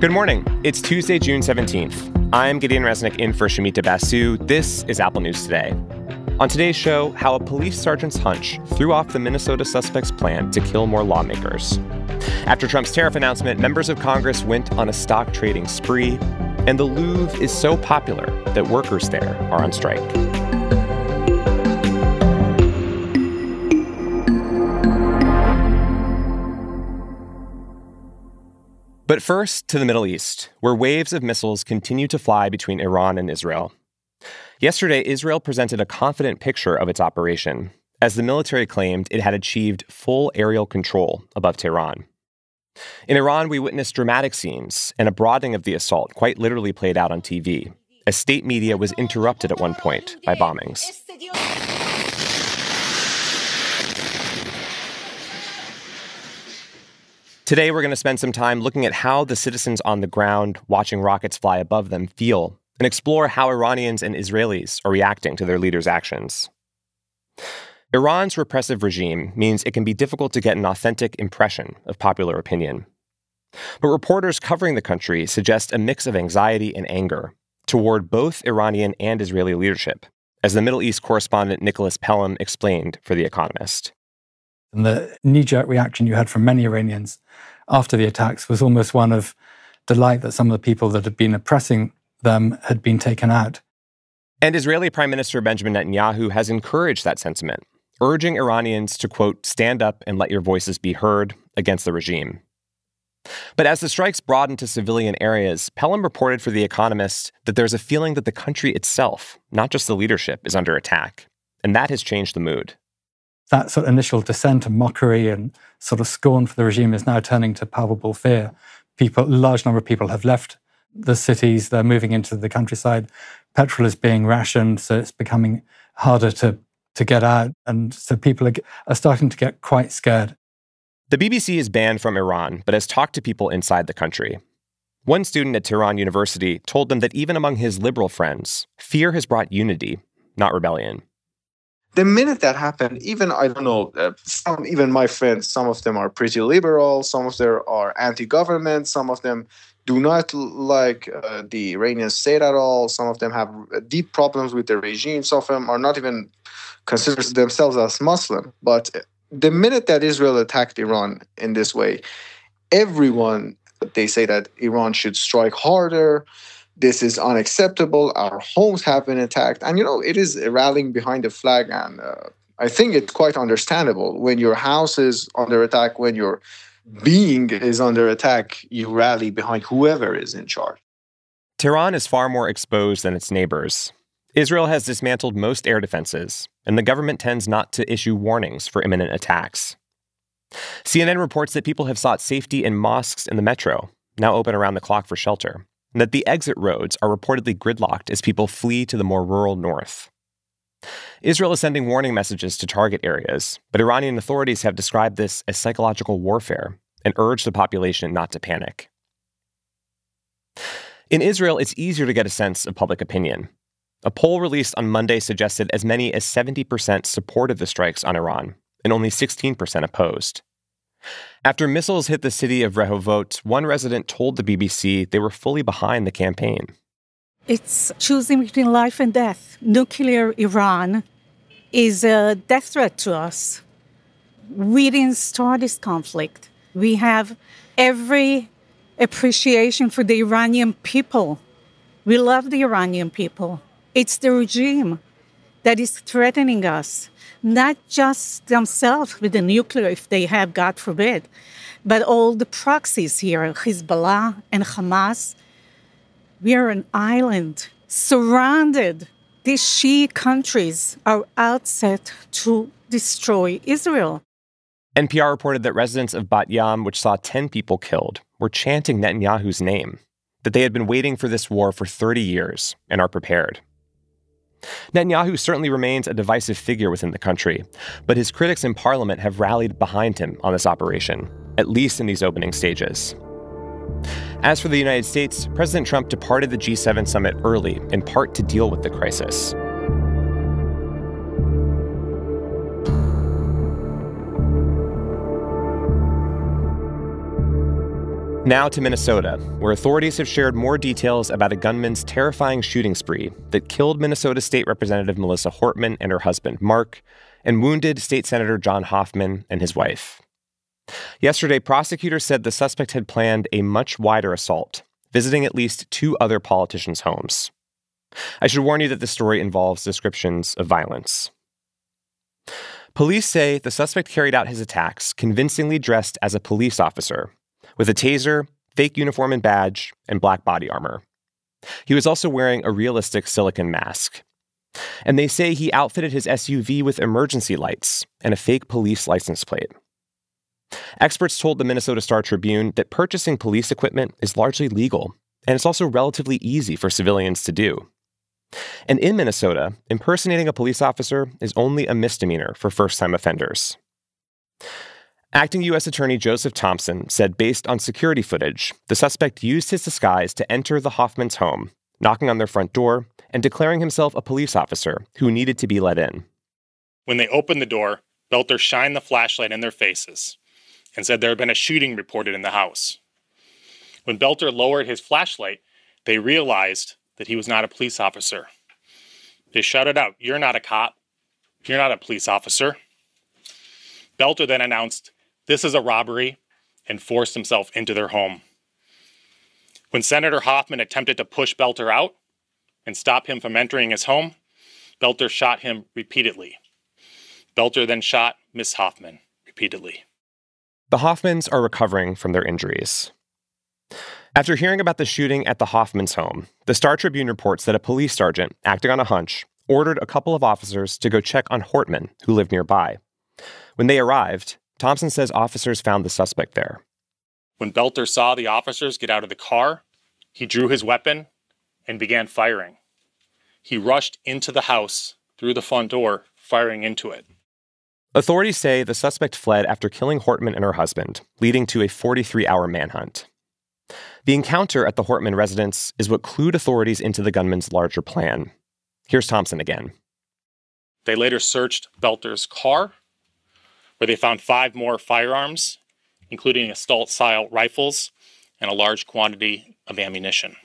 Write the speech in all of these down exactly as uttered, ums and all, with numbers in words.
Good morning. It's Tuesday, June seventeenth. I'm Gideon Resnick in for Shamita Basu. This is Apple News Today. On today's show, how a police sergeant's hunch threw off the Minnesota suspect's plan to kill more lawmakers. After Trump's tariff announcement, members of Congress went on a stock trading spree, and the Louvre is so popular that workers there are on strike. But first, to the Middle East, where waves of missiles continue to fly between Iran and Israel. Yesterday, Israel presented a confident picture of its operation, as the military claimed it had achieved full aerial control above Tehran. In Iran, we witnessed dramatic scenes, and a broadening of the assault quite literally played out on T V, as state media was interrupted at one point by bombings. Today, we're going to spend some time looking at how the citizens on the ground watching rockets fly above them feel, and explore how Iranians and Israelis are reacting to their leaders' actions. Iran's repressive regime means it can be difficult to get an authentic impression of popular opinion. But reporters covering the country suggest a mix of anxiety and anger toward both Iranian and Israeli leadership, as the Middle East correspondent Nicholas Pelham explained for The Economist. And the knee-jerk reaction you had from many Iranians after the attacks was almost one of delight that some of the people that had been oppressing them had been taken out. And Israeli Prime Minister Benjamin Netanyahu has encouraged that sentiment, urging Iranians to, quote, stand up and let your voices be heard against the regime. But as the strikes broadened to civilian areas, Pelham reported for The Economist that there's a feeling that the country itself, not just the leadership, is under attack. And that has changed the mood. That sort of initial dissent and mockery and sort of scorn for the regime is now turning to palpable fear. People, a large number of people have left the cities. They're moving into the countryside. Petrol is being rationed, so it's becoming harder to, to get out. And so people are, are starting to get quite scared. The B B C is banned from Iran, but has talked to people inside the country. One student at Tehran University told them that even among his liberal friends, fear has brought unity, not rebellion. The minute that happened, even, I don't know, uh, some, even my friends, some of them are pretty liberal, some of them are anti-government, some of them do not like uh, the Iranian state at all, some of them have deep problems with the regime, some of them are not even consider themselves as Muslim. But the minute that Israel attacked Iran in this way, everyone, they say that Iran should strike harder. This is unacceptable. Our homes have been attacked. And, you know, it is rallying behind the flag. And uh, I think it's quite understandable. When your house is under attack, when your being is under attack, you rally behind whoever is in charge. Tehran is far more exposed than its neighbors. Israel has dismantled most air defenses, and the government tends not to issue warnings for imminent attacks. C N N reports that people have sought safety in mosques in the metro, now open around the clock for shelter, and that the exit roads are reportedly gridlocked as people flee to the more rural north. Israel is sending warning messages to target areas, but Iranian authorities have described this as psychological warfare and urged the population not to panic. In Israel, it's easier to get a sense of public opinion. A poll released on Monday suggested as many as seventy percent supported the strikes on Iran, and only sixteen percent opposed. After missiles hit the city of Rehovot, one resident told the B B C they were fully behind the campaign. It's choosing between life and death. Nuclear Iran is a death threat to us. We didn't start this conflict. We have every appreciation for the Iranian people. We love the Iranian people. It's the regime that is threatening us. Not just themselves with the nuclear, if they have, God forbid, but all the proxies here, Hezbollah and Hamas. We are an island surrounded. These Shiite countries are out set to destroy Israel. N P R reported that residents of Bat Yam, which saw ten people killed, were chanting Netanyahu's name, that they had been waiting for this war for thirty years and are prepared. Netanyahu certainly remains a divisive figure within the country, but his critics in parliament have rallied behind him on this operation, at least in these opening stages. As for the United States, President Trump departed the G seven summit early, in part to deal with the crisis. Now to Minnesota, where authorities have shared more details about a gunman's terrifying shooting spree that killed Minnesota State Representative Melissa Hortman and her husband, Mark, and wounded State Senator John Hoffman and his wife. Yesterday, prosecutors said the suspect had planned a much wider assault, visiting at least two other politicians' homes. I should warn you that this story involves descriptions of violence. Police say the suspect carried out his attacks convincingly dressed as a police officer, with a taser, fake uniform and badge, and black body armor. He was also wearing a realistic silicone mask. And they say he outfitted his S U V with emergency lights and a fake police license plate. Experts told the Minnesota Star Tribune that purchasing police equipment is largely legal, and it's also relatively easy for civilians to do. And in Minnesota, impersonating a police officer is only a misdemeanor for first-time offenders. Acting U S Attorney Joseph Thompson said based on security footage, the suspect used his disguise to enter the Hoffmans' home, knocking on their front door and declaring himself a police officer who needed to be let in. When they opened the door, Belter shined the flashlight in their faces and said there had been a shooting reported in the house. When Belter lowered his flashlight, they realized that he was not a police officer. They shouted out, "You're not a cop. You're not a police officer." Belter then announced, "This is a robbery," and forced himself into their home. When Senator Hoffman attempted to push Belter out and stop him from entering his home, Belter shot him repeatedly. Belter then shot Miss Hoffman repeatedly. The Hoffmans are recovering from their injuries. After hearing about the shooting at the Hoffmans' home, the Star Tribune reports that a police sergeant, acting on a hunch, ordered a couple of officers to go check on Hortman, who lived nearby. When they arrived, Thompson says officers found the suspect there. When Belter saw the officers get out of the car, he drew his weapon and began firing. He rushed into the house through the front door, firing into it. Authorities say the suspect fled after killing Hortman and her husband, leading to a forty-three hour manhunt. The encounter at the Hortman residence is what clued authorities into the gunman's larger plan. Here's Thompson again. They later searched Belter's car, where they found five more firearms, including assault-style rifles and a large quantity of ammunition.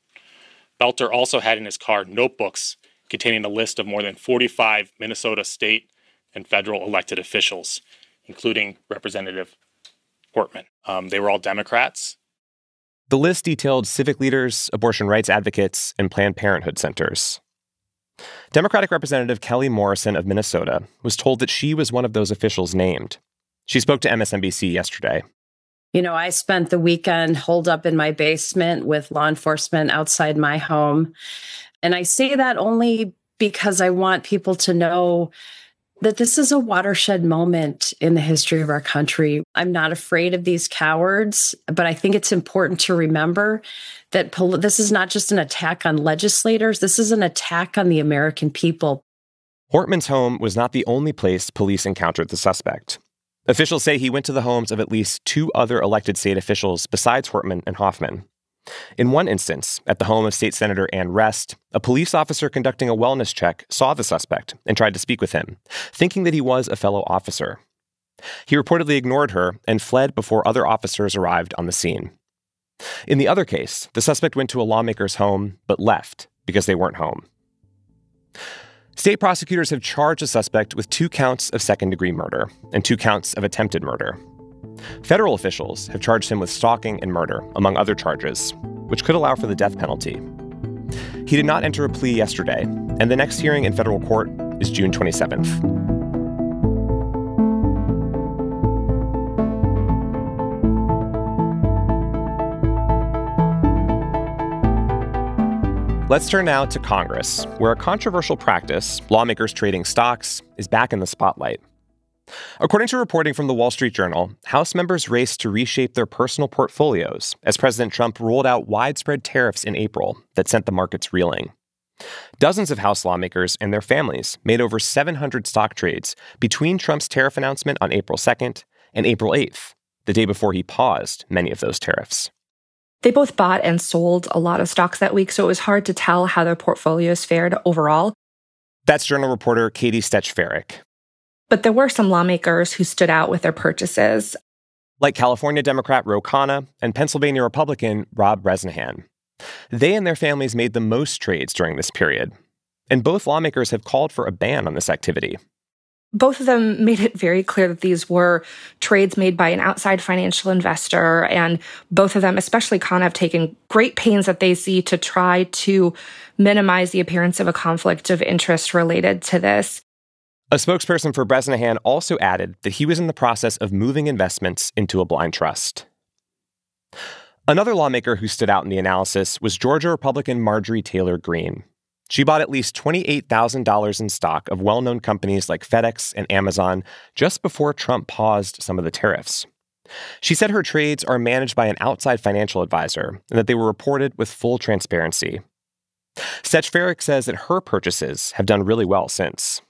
Belter also had in his car notebooks containing a list of more than forty-five Minnesota state and federal elected officials, including Representative Hortman. Um, they were all Democrats. The list detailed civic leaders, abortion rights advocates, and Planned Parenthood centers. Democratic Representative Kelly Morrison of Minnesota was told that she was one of those officials named. She spoke to M S N B C yesterday. You know, I spent the weekend holed up in my basement with law enforcement outside my home. And I say that only because I want people to know that this is a watershed moment in the history of our country. I'm not afraid of these cowards, but I think it's important to remember that pol- this is not just an attack on legislators. This is an attack on the American people. Hortman's home was not the only place police encountered the suspect. Officials say he went to the homes of at least two other elected state officials besides Hortman and Hoffman. In one instance, at the home of State Senator Ann Rest, a police officer conducting a wellness check saw the suspect and tried to speak with him, thinking that he was a fellow officer. He reportedly ignored her and fled before other officers arrived on the scene. In the other case, the suspect went to a lawmaker's home but left because they weren't home. State prosecutors have charged the suspect with two counts of second-degree murder and two counts of attempted murder. Federal officials have charged him with stalking and murder, among other charges, which could allow for the death penalty. He did not enter a plea yesterday, and the next hearing in federal court is June twenty-seventh. Let's turn now to Congress, where a controversial practice, lawmakers trading stocks, is back in the spotlight. According to reporting from the Wall Street Journal, House members raced to reshape their personal portfolios as President Trump rolled out widespread tariffs in April that sent the markets reeling. Dozens of House lawmakers and their families made over seven hundred stock trades between Trump's tariff announcement on April second and April eighth, the day before he paused many of those tariffs. They both bought and sold a lot of stocks that week, so it was hard to tell how their portfolios fared overall. That's Journal reporter Katie Stetch-Farrick. But there were some lawmakers who stood out with their purchases. like California Democrat Ro Khanna and Pennsylvania Republican Rob Bresnahan. They and their families made the most trades during this period, and both lawmakers have called for a ban on this activity. Both of them made it very clear that these were trades made by an outside financial investor, and both of them, especially Khanna, have taken great pains that they see to try to minimize the appearance of a conflict of interest related to this. A spokesperson for Bresnahan also added that he was in the process of moving investments into a blind trust. Another lawmaker who stood out in the analysis was Georgia Republican Marjorie Taylor Greene. She bought at least twenty-eight thousand dollars in stock of well-known companies like FedEx and Amazon just before Trump paused some of the tariffs. She said her trades are managed by an outside financial advisor and that they were reported with full transparency. Stechfarik says that her purchases have done really well since.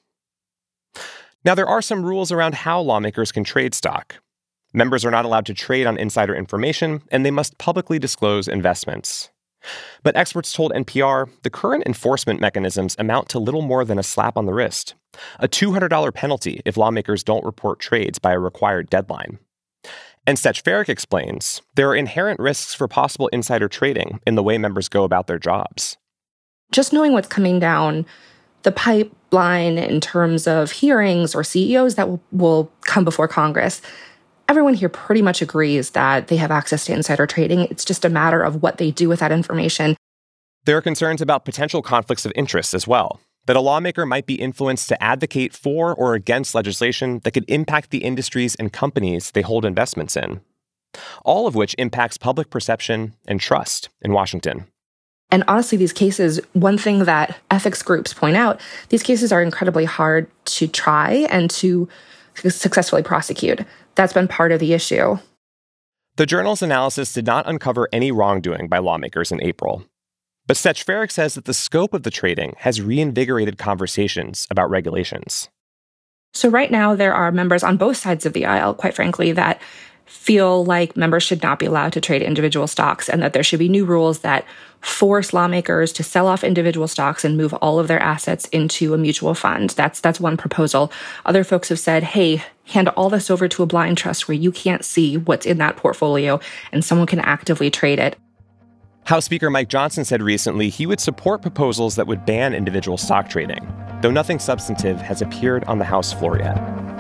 Now, there are some rules around how lawmakers can trade stock. Members are not allowed to trade on insider information, and they must publicly disclose investments. But experts told N P R the current enforcement mechanisms amount to little more than a slap on the wrist, a two hundred dollars penalty if lawmakers don't report trades by a required deadline. And Stechfarik explains there are inherent risks for possible insider trading in the way members go about their jobs. Just knowing what's coming down the pipeline in terms of hearings or C E Os that will, will come before Congress, everyone here pretty much agrees that they have access to insider trading. It's just a matter of what they do with that information. There are concerns about potential conflicts of interest as well, that a lawmaker might be influenced to advocate for or against legislation that could impact the industries and companies they hold investments in, all of which impacts public perception and trust in Washington. And honestly, these cases, one thing that ethics groups point out, these cases are incredibly hard to try and to successfully prosecute. That's been part of the issue. The journal's analysis did not uncover any wrongdoing by lawmakers in April. But Stechfarik says that the scope of the trading has reinvigorated conversations about regulations. So right now, there are members on both sides of the aisle, quite frankly, that feel like members should not be allowed to trade individual stocks and that there should be new rules that force lawmakers to sell off individual stocks and move all of their assets into a mutual fund. That's that's one proposal. Other folks have said, hey, hand all this over to a blind trust where you can't see what's in that portfolio and someone can actively trade it. House Speaker Mike Johnson said recently he would support proposals that would ban individual stock trading, though nothing substantive has appeared on the House floor yet.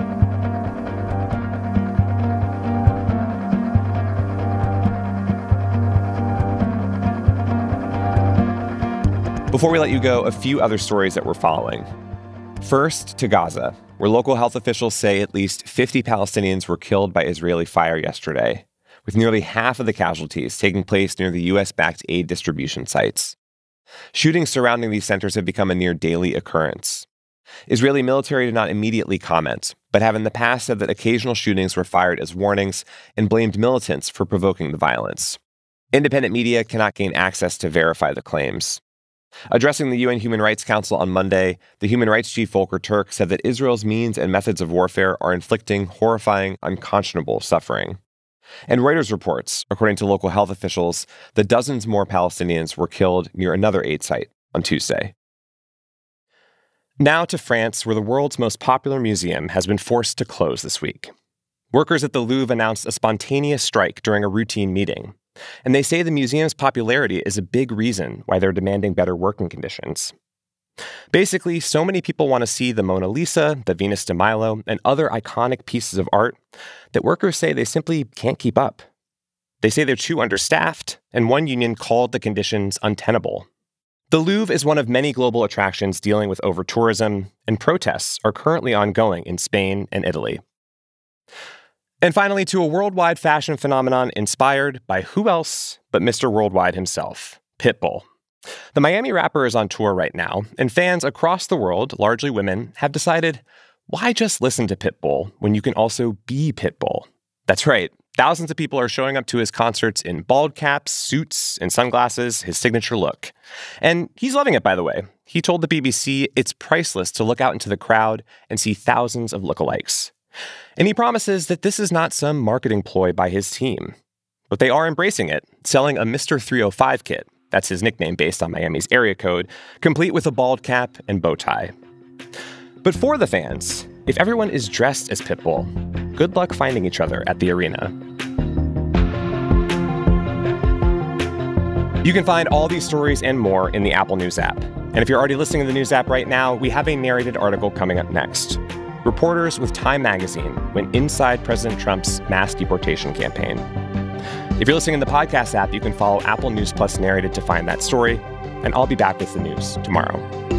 Before we let you go, a few other stories that we're following. First, to Gaza, where local health officials say at least fifty Palestinians were killed by Israeli fire yesterday, with nearly half of the casualties taking place near the U S-backed aid distribution sites. Shootings surrounding these centers have become a near daily occurrence. Israeli military did not immediately comment, but have in the past said that occasional shootings were fired as warnings and blamed militants for provoking the violence. Independent media cannot gain access to verify the claims. Addressing the U N Human Rights Council on Monday, the human rights chief Volker Turk said that Israel's means and methods of warfare are inflicting horrifying, unconscionable suffering. And Reuters reports, according to local health officials, that dozens more Palestinians were killed near another aid site on Tuesday. Now to France, where the world's most popular museum has been forced to close this week. Workers at the Louvre announced a spontaneous strike during a routine meeting. And they say the museum's popularity is a big reason why they're demanding better working conditions. Basically, so many people want to see the Mona Lisa, the Venus de Milo, and other iconic pieces of art that workers say they simply can't keep up. They say they're too understaffed, and one union called the conditions untenable. The Louvre is one of many global attractions dealing with over-tourism, and protests are currently ongoing in Spain and Italy. And finally, to a worldwide fashion phenomenon inspired by who else but Mister Worldwide himself, Pitbull. The Miami rapper is on tour right now, and fans across the world, largely women, have decided, why just listen to Pitbull when you can also be Pitbull? That's right. Thousands of people are showing up to his concerts in bald caps, suits, and sunglasses, his signature look. And he's loving it, by the way. He told the B B C it's priceless to look out into the crowd and see thousands of lookalikes. And he promises that this is not some marketing ploy by his team. But they are embracing it, selling a Mister three oh five kit, that's his nickname based on Miami's area code, complete with a bald cap and bow tie. But for the fans, if everyone is dressed as Pitbull, good luck finding each other at the arena. You can find all these stories and more in the Apple News app. And if you're already listening to the News app right now, we have a narrated article coming up next. Reporters with Time Magazine went inside President Trump's mass deportation campaign. If you're listening in the podcast app, you can follow Apple News Plus Narrated to find that story. And I'll be back with the news tomorrow.